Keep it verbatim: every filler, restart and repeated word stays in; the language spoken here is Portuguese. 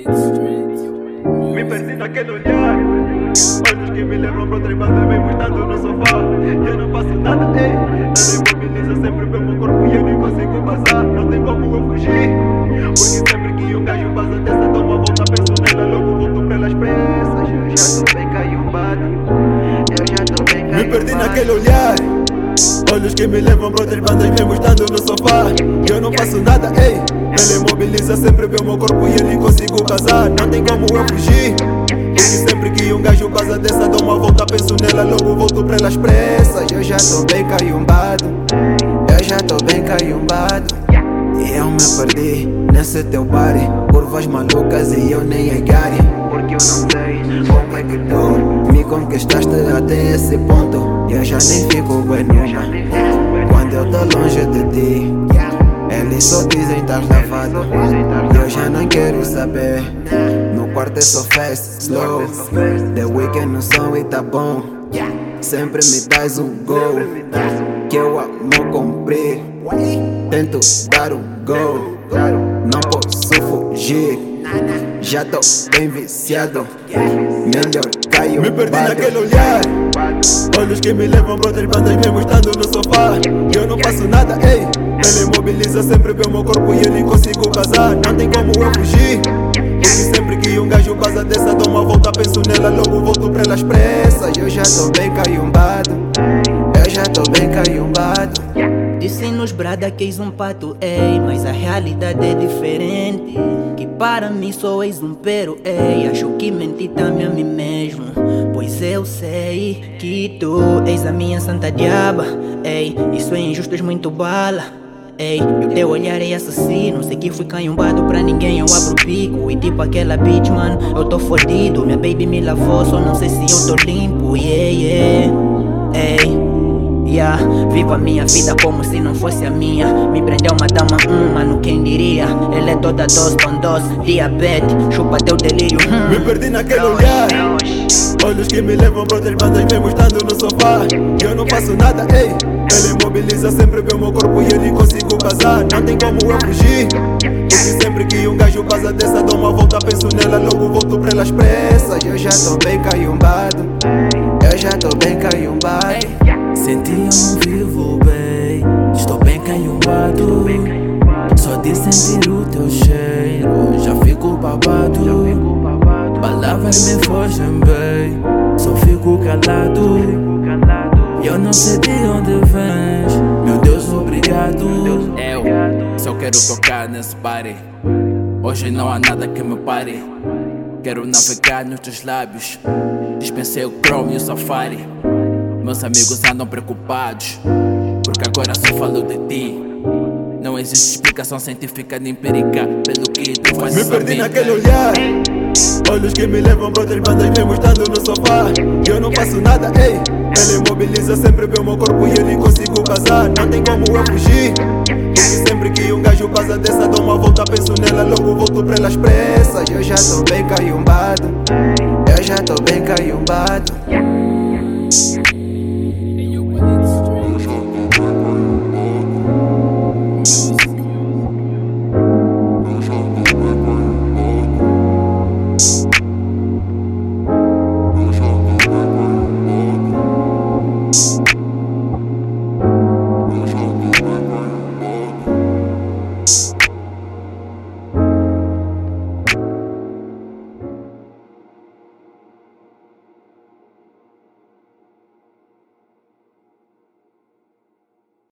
Me perdi naquele olhar, olhos que me levam pra outra banda, mesmo estando no sofá. E eu não faço nada, ei. Nada imobiliza sempre pelo meu corpo e eu nem consigo passar. Não tem como eu fugir, porque sempre que um gajo passa dessa, dou uma volta, penso nela, logo volto pra elas pressas. Eu já tô bem caiumbado, eu já tô bem caiumbado. Me perdi naquele olhar, olhos que me levam pra outras bandas, mesmo estando no sofá. E eu não faço nada, ei. Ela imobiliza sempre pelo meu corpo e eu nem consigo casar. Não tem como eu fugir, porque sempre que um gajo passa dessa, dou uma volta, penso nela, logo volto pra elas pressas. Eu já tô bem caiumbado, eu já tô bem caiumbado. E eu me perdi nesse teu party, curvas malucas e eu nem é gari. Porque eu não sei como é que tu me conquistaste até esse ponto. Eu já nem fico bem numa quando eu tô longe de ti. Eles só dizem estar lavado, eu já não quero saber. No quarto é só fast, slow. The Weeknd no som e tá bom. Sempre me dás um gol que eu amo cumprir. Tento dar um gol, não posso fugir. Já tô bem viciado, melhor caio. Me perdi naquele olhar, olhos que me levam pra outras bandas, mesmo estando no sofá. E eu não faço nada, ei. Ela imobiliza sempre pelo meu corpo e eu nem consigo casar. Não tem como eu fugir, porque sempre que um gajo passa dessa, dou uma volta, penso nela, logo volto pra elas pressas. Eu já tô bem caiumbado, eu já tô bem caiumbado. Dizem-nos brada que és um pato, ei, mas a realidade é diferente. Que para mim só és um pero, ei. Acho que menti também a mim mesmo, pois eu sei que tu és a minha santa diaba, ei. Isso é injusto, és muito bala, ei. E o teu olhar é assassino, sei que fui caiumbado pra ninguém, eu abro o pico. E tipo aquela bitch, mano, eu tô fodido. Minha baby me lavou, só não sei se eu tô limpo, yeah, yeah, ei. Yeah, vivo a minha vida como se não fosse a minha. Me prendeu uma dama, hum, mano, quem diria? Ela é toda dose com dose, diabetes, chupa teu delírio, hum. Me perdi naquele olhar, olhos que me levam pra outras bandas, mesmo estando no sofá. E eu não faço nada, ei. Ela imobiliza sempre pelo meu corpo e eu nem consigo casar. Não tem como eu fugir, porque sempre que um gajo passa dessa, dou uma volta, penso nela, logo volto pra elas pressas. Eu já tô bem caiumbado, eu já tô bem caiumbado. Senti-me vivo, bem, estou bem caiumbado. Só de sentir o teu cheiro já fico babado. Palavras me fogem, bem, só fico calado. Eu não sei de onde vens, meu Deus, obrigado. Eu só quero tocar nesse party, hoje não há nada que me pare. Quero navegar nos teus lábios, dispensei o Chrome e o Safari. Meus amigos andam preocupados, porque agora só falo de ti. Não existe explicação científica nem empírica pelo que tu fazes. Me perdi naquele olhar, olhos que me levam pra outras bandas, mesmo estando no sofá. E eu não faço nada, ei. Ela imobiliza sempre pelo meu corpo e eu nem consigo casar. Não tem como eu fugir, porque sempre que um gajo passa dessa, dou uma volta, penso nela, logo volto pra elas pressas. Eu já tô bem caiumbado, eu já tô bem caiumbado.